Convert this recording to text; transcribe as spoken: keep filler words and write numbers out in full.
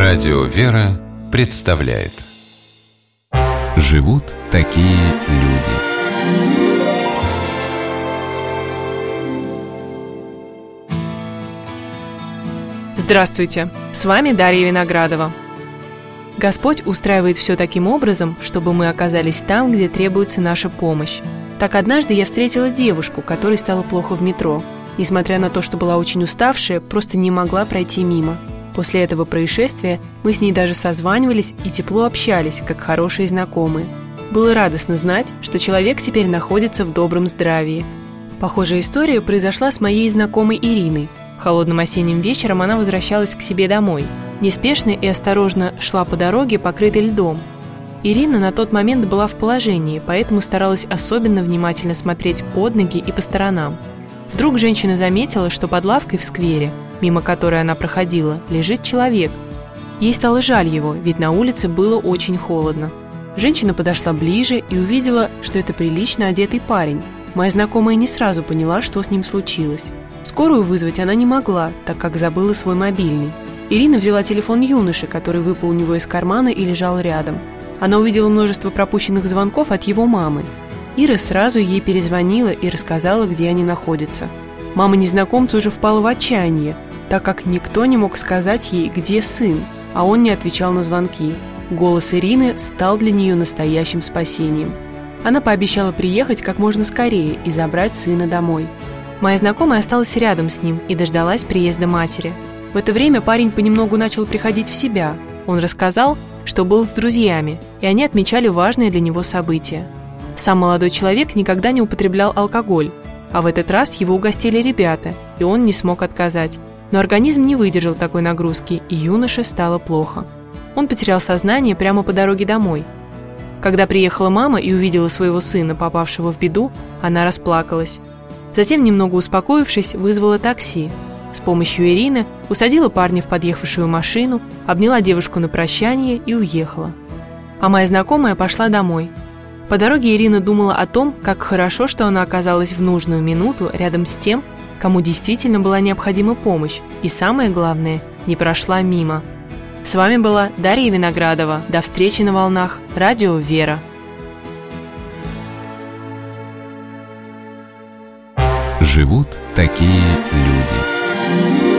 Радио «Вера» представляет «Живут такие люди». Здравствуйте! С вами Дарья Виноградова. Господь устраивает все таким образом, чтобы мы оказались там, где требуется наша помощь. Так однажды я встретила девушку, которой стало плохо в метро. Несмотря на то, что была очень уставшая, просто не могла пройти мимо. После этого происшествия мы с ней даже созванивались и тепло общались, как хорошие знакомые. Было радостно знать, что человек теперь находится в добром здравии. Похожая история произошла с моей знакомой Ириной. Холодным осенним вечером она возвращалась к себе домой. Неспешно и осторожно шла по дороге, покрытой льдом. Ирина на тот момент была в положении, поэтому старалась особенно внимательно смотреть под ноги и по сторонам. Вдруг женщина заметила, что под лавкой в сквере, мимо которой она проходила, лежит человек. Ей стало жаль его, ведь на улице было очень холодно. Женщина подошла ближе и увидела, что это прилично одетый парень. Моя знакомая не сразу поняла, что с ним случилось. Скорую вызвать она не могла, так как забыла свой мобильный. Ирина взяла телефон юноши, который выпал у него из кармана и лежал рядом. Она увидела множество пропущенных звонков от его мамы. Ира сразу ей перезвонила и рассказала, где они находятся. Мама незнакомца уже впала в отчаяние, так как никто не мог сказать ей, где сын, а он не отвечал на звонки. Голос Ирины стал для нее настоящим спасением. Она пообещала приехать как можно скорее и забрать сына домой. Моя знакомая осталась рядом с ним и дождалась приезда матери. В это время парень понемногу начал приходить в себя. Он рассказал, что был с друзьями, и они отмечали важное для него событие. Сам молодой человек никогда не употреблял алкоголь, а в этот раз его угостили ребята, и он не смог отказать. Но организм не выдержал такой нагрузки, и юноше стало плохо. Он потерял сознание прямо по дороге домой. Когда приехала мама и увидела своего сына, попавшего в беду, она расплакалась. Затем, немного успокоившись, вызвала такси. С помощью Ирины усадила парня в подъехавшую машину, обняла девушку на прощание и уехала. А моя знакомая пошла домой. По дороге Ирина думала о том, как хорошо, что она оказалась в нужную минуту рядом с тем, кому действительно была необходима помощь, и самое главное, не прошла мимо. С вами была Дарья Виноградова. До встречи на волнах Радио «Вера». Живут такие люди.